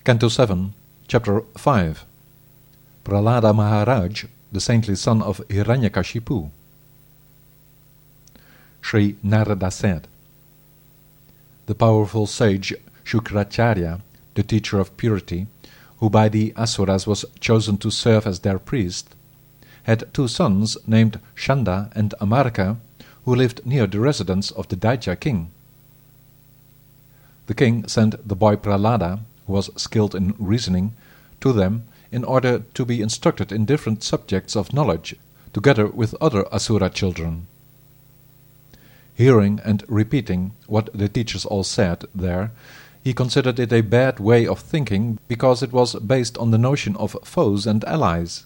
Canto 7, Chapter 5. Prahlada Maharaj, the saintly son of Hiranyakashipu. Sri Narada said, the powerful sage Shukracharya, the teacher of purity, who by the Asuras was chosen to serve as their priest, had two sons named Shanda and Amarka, who lived near the residence of the Daitya king. The king sent the boy Prahlada, who was skilled in reasoning, to them in order to be instructed in different subjects of knowledge, together with other Asura children. Hearing and repeating what the teachers all said there, he considered it a bad way of thinking because it was based on the notion of foes and allies.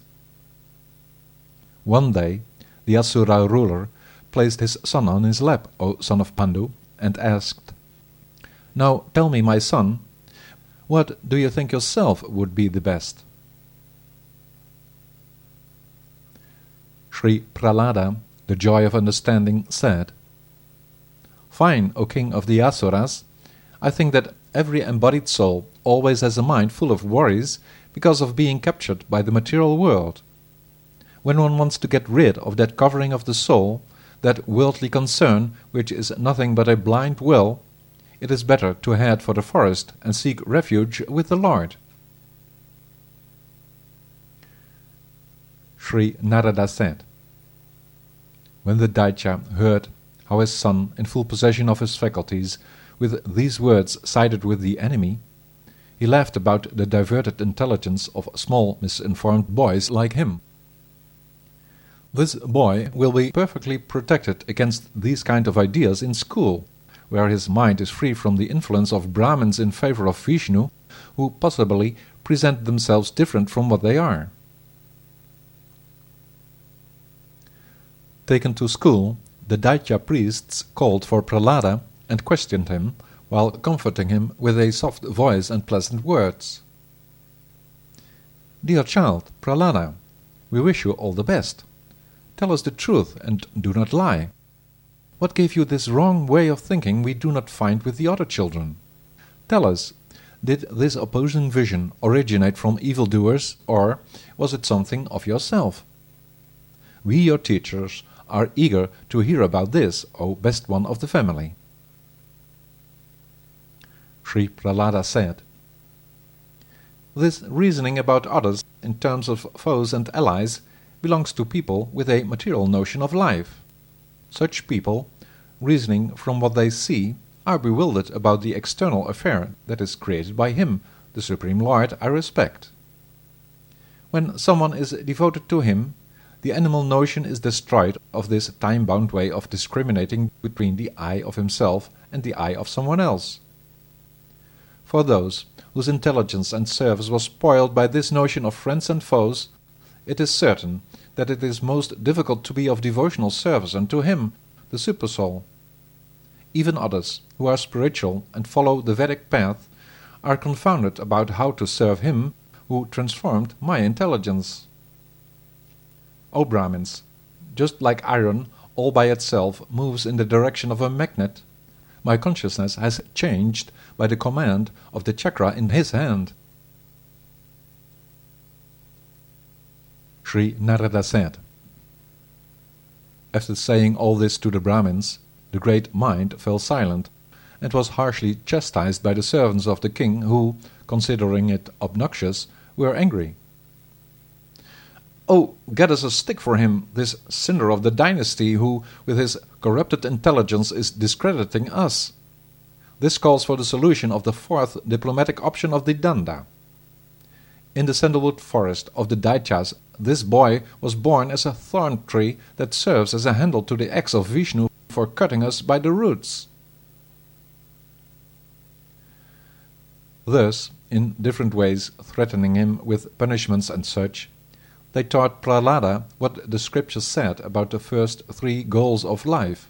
One day, the Asura ruler placed his son on his lap, O son of Pandu, and asked, "Now tell me, my son, what do you think yourself would be the best?" Sri Prahlada, the joy of understanding, said, "Fine, O king of the Asuras, I think that every embodied soul always has a mind full of worries because of being captured by the material world. When one wants to get rid of that covering of the soul, that worldly concern which is nothing but a blind will, it is better to head for the forest and seek refuge with the Lord." Sri Narada said, when the Daitya heard how his son, in full possession of his faculties, with these words sided with the enemy, he laughed about the diverted intelligence of small misinformed boys like him. This boy will be perfectly protected against these kind of ideas in school, where his mind is free from the influence of Brahmins in favor of Vishnu, who possibly present themselves different from what they are. Taken to school, the Daitya priests called for Prahlada and questioned him, while comforting him with a soft voice and pleasant words. "Dear child, Prahlada, we wish you all the best. Tell us the truth and do not lie. What gave you this wrong way of thinking we do not find with the other children? Tell us, did this opposing vision originate from evildoers, or was it something of yourself? We, your teachers, are eager to hear about this, O best one of the family." Sri Prahlada said, "This reasoning about others in terms of foes and allies belongs to people with a material notion of life. Such people, reasoning from what they see, are bewildered about the external affair that is created by Him, the Supreme Lord I respect. When someone is devoted to Him, the animal notion is destroyed of this time-bound way of discriminating between the I of himself and the I of someone else. For those whose intelligence and service was spoiled by this notion of friends and foes, it is certain that it is most difficult to be of devotional service unto Him, the Supersoul. Even others, who are spiritual and follow the Vedic path, are confounded about how to serve Him who transformed my intelligence. O Brahmins, just like iron all by itself moves in the direction of a magnet, my consciousness has changed by the command of the chakra in His hand." Sri Narada said, after saying all this to the Brahmins, the great mind fell silent, and was harshly chastised by the servants of the king who, considering it obnoxious, were angry. "Oh, get us a stick for him, this cinder of the dynasty, who, with his corrupted intelligence, is discrediting us. This calls for the solution of the fourth diplomatic option of the Danda. In the sandalwood forest of the Daityas, this boy was born as a thorn tree that serves as a handle to the axe of Vishnu for cutting us by the roots." Thus, in different ways threatening him with punishments and such, they taught Prahlada what the scriptures said about the first three goals of life.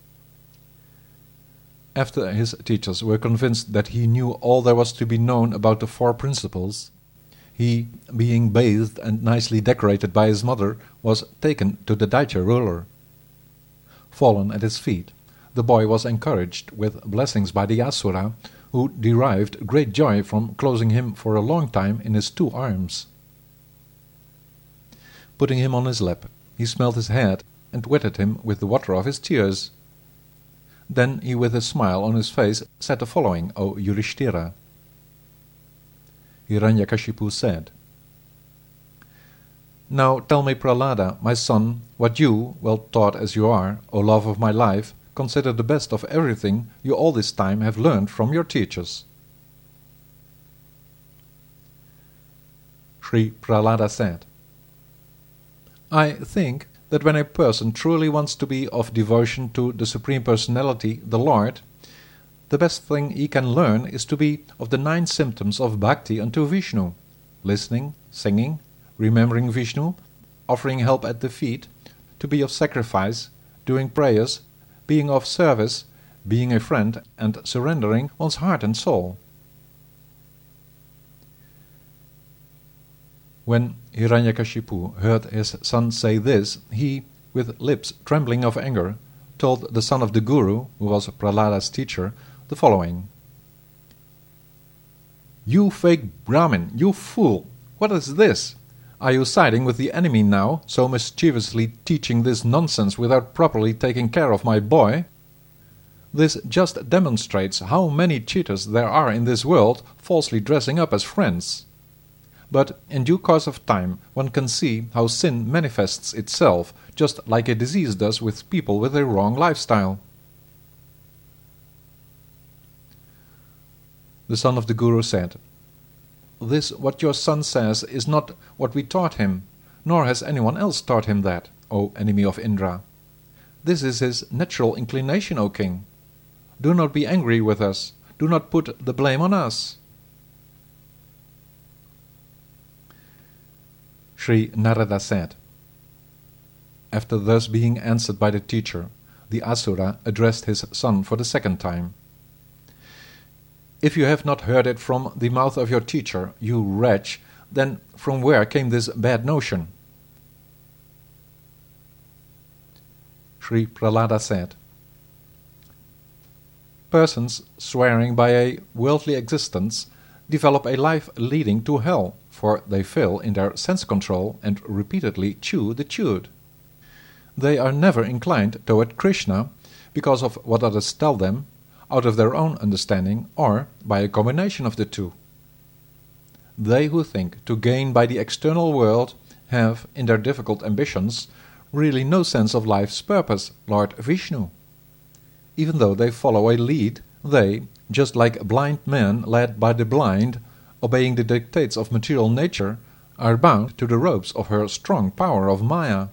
After his teachers were convinced that he knew all there was to be known about the four principles, he, being bathed and nicely decorated by his mother, was taken to the Daitya ruler. Fallen at his feet, the boy was encouraged with blessings by the Asura, who derived great joy from closing him for a long time in his 2 arms. Putting him on his lap, he smelled his head and wetted him with the water of his tears. Then he with a smile on his face said the following, O Yudhishthira. Hiranyakashipu said, Now tell me, Prahlada, my son, what you, well taught as you are, O love of my life, consider the best of everything you all this time have learned from your teachers. Sri Prahlada said, I think that when a person truly wants to be of devotion to the Supreme Personality, the Lord, the best thing he can learn is to be of the 9 symptoms of bhakti unto Vishnu: listening, singing, remembering Vishnu, offering help at the feet, to be of sacrifice, doing prayers, being of service, being a friend, and surrendering one's heart and soul. When Hiranyakashipu heard his son say this, he, with lips trembling of anger, told the son of the Guru, who was Prahlada's teacher, the following. You fake Brahmin, you fool! What is this? Are you siding with the enemy now, so mischievously teaching this nonsense without properly taking care of my boy? This just demonstrates how many cheaters there are in this world, falsely dressing up as friends. But in due course of time one can see how sin manifests itself, just like a disease does with people with a wrong lifestyle. The son of the Guru said, This what your son says is not what we taught him, nor has anyone else taught him that, O enemy of Indra. This is his natural inclination, O king. Do not be angry with us, do not put the blame on us. Sri Narada said, After thus being answered by the teacher, the Asura addressed his son for the 2nd time. If you have not heard it from the mouth of your teacher, you wretch, then from where came this bad notion? Sri Prahlada said, Persons swearing by a worldly existence develop a life leading to hell, for they fail in their sense control and repeatedly chew the chewed. They are never inclined toward Krishna because of what others tell them, out of their own understanding, or by a combination of the two. They who think to gain by the external world have, in their difficult ambitions, really no sense of life's purpose, Lord Vishnu. Even though they follow a lead, they, just like blind men led by the blind, obeying the dictates of material nature, are bound to the ropes of her strong power of Maya.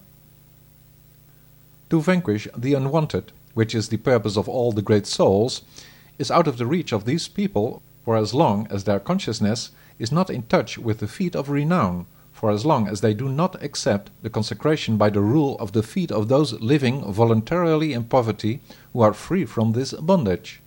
To vanquish the unwanted, which is the purpose of all the great souls, is out of the reach of these people for as long as their consciousness is not in touch with the feet of renown, for as long as they do not accept the consecration by the rule of the feet of those living voluntarily in poverty who are free from this bondage.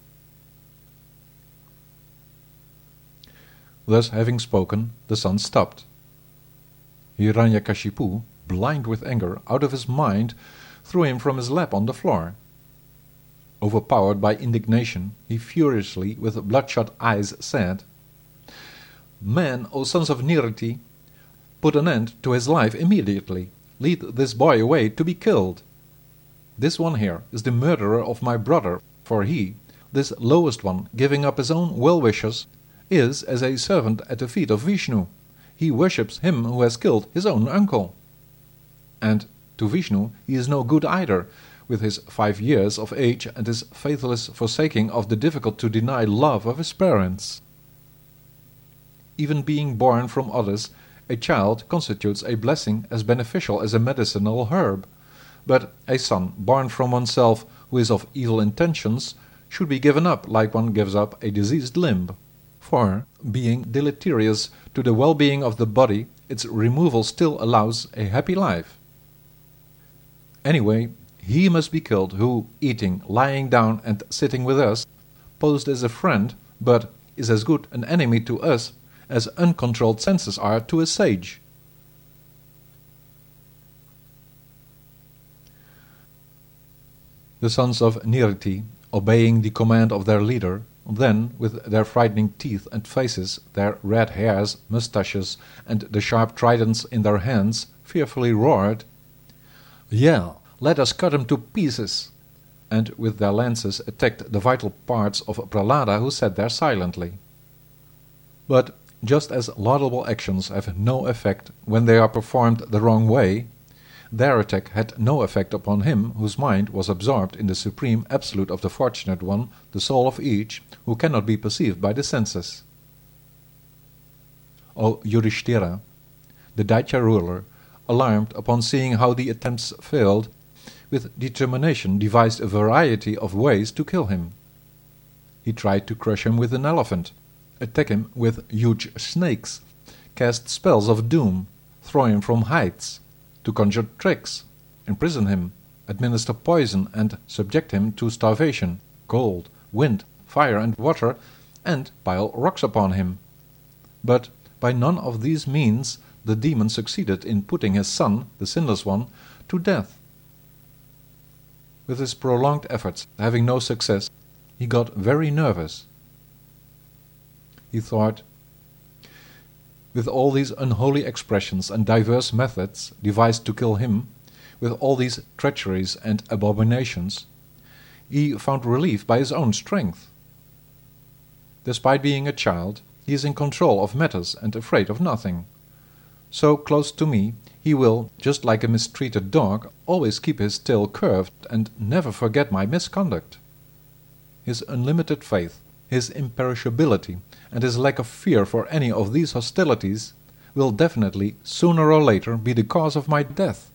Thus having spoken, the son stopped. Hiranyakashipu, blind with anger, out of his mind, threw him from his lap on the floor. Overpowered by indignation, he furiously, with bloodshot eyes, said, Men, O sons of Nirati, put an end to his life immediately. Lead this boy away to be killed. This one here is the murderer of my brother, for he, this lowest one, giving up his own well-wishers, is as a servant at the feet of Vishnu. He worships him who has killed his own uncle. And to Vishnu he is no good either, with his 5 years of age and his faithless forsaking of the difficult-to-deny love of his parents. Even being born from others, a child constitutes a blessing as beneficial as a medicinal herb, but a son born from oneself who is of evil intentions should be given up like one gives up a diseased limb. For, being deleterious to the well-being of the body, its removal still allows a happy life. Anyway, he must be killed who, eating, lying down and sitting with us, posed as a friend, but is as good an enemy to us as uncontrolled senses are to a sage. The sons of Nirati, obeying the command of their leader, then, with their frightening teeth and faces, their red hairs, moustaches, and the sharp tridents in their hands, fearfully roared, "Yeah, let us cut him to pieces!" and with their lances attacked the vital parts of Prahlada, who sat there silently. But just as laudable actions have no effect when they are performed the wrong way, their attack had no effect upon him whose mind was absorbed in the supreme absolute of the Fortunate One, the soul of each, who cannot be perceived by the senses. O Yudhishthira, the Daitya ruler, alarmed upon seeing how the attempts failed, with determination devised a variety of ways to kill him. He tried to crush him with an elephant, attack him with huge snakes, cast spells of doom, throw him from heights, to conjure tricks, imprison him, administer poison and subject him to starvation, cold, wind, fire and water, and pile rocks upon him. But by none of these means the demon succeeded in putting his son, the Sinless One, to death. With his prolonged efforts having no success, he got very nervous. He thought, with all these unholy expressions and diverse methods devised to kill him, with all these treacheries and abominations, he found relief by his own strength. Despite being a child, he is in control of matters and afraid of nothing. So close to me, he will, just like a mistreated dog, always keep his tail curved and never forget my misconduct. His unlimited faith, his imperishability, and his lack of fear for any of these hostilities will definitely, sooner or later, be the cause of my death.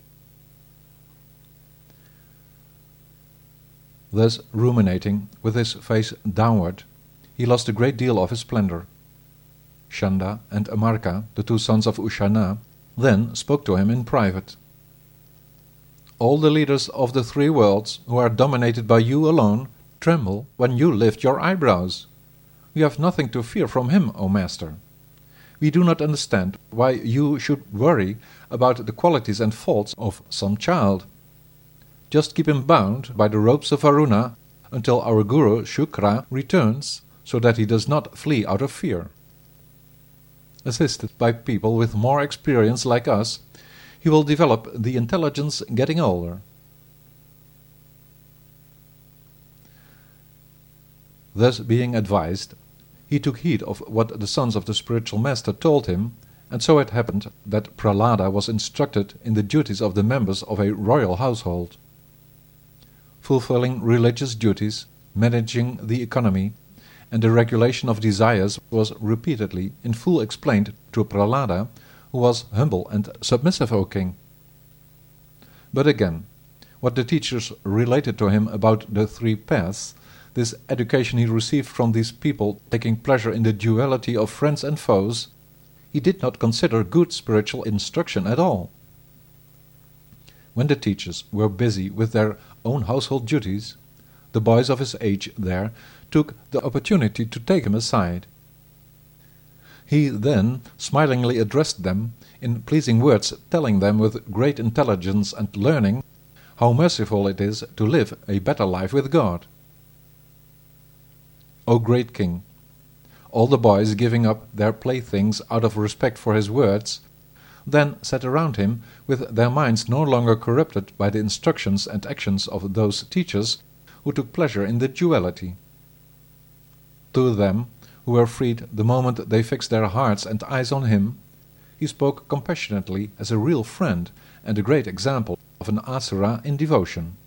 Thus ruminating, with his face downward, he lost a great deal of his splendor. Chanda and Amarka, the two sons of Ushana, then spoke to him in private. "All the leaders of the three worlds, who are dominated by you alone, tremble when you lift your eyebrows. We have nothing to fear from him, O Master. We do not understand why you should worry about the qualities and faults of some child. Just keep him bound by the ropes of Varuna until our Guru Shukra returns, so that he does not flee out of fear. Assisted by people with more experience like us, he will develop the intelligence getting older." Thus being advised, he took heed of what the sons of the spiritual master told him, and so it happened that Prahlada was instructed in the duties of the members of a royal household. Fulfilling religious duties, managing the economy, and the regulation of desires was repeatedly in full explained to Prahlada, who was humble and submissive, O king. But again, what the teachers related to him about the three paths, this education he received from these people taking pleasure in the duality of friends and foes, he did not consider good spiritual instruction at all. When the teachers were busy with their own household duties, the boys of his age there took the opportunity to take him aside. He then smilingly addressed them in pleasing words, telling them with great intelligence and learning how merciful it is to live a better life with God. O great king, all the boys giving up their playthings out of respect for his words, then sat around him with their minds no longer corrupted by the instructions and actions of those teachers who took pleasure in the duality. To them, who were freed the moment they fixed their hearts and eyes on him, he spoke compassionately as a real friend and a great example of an asura in devotion.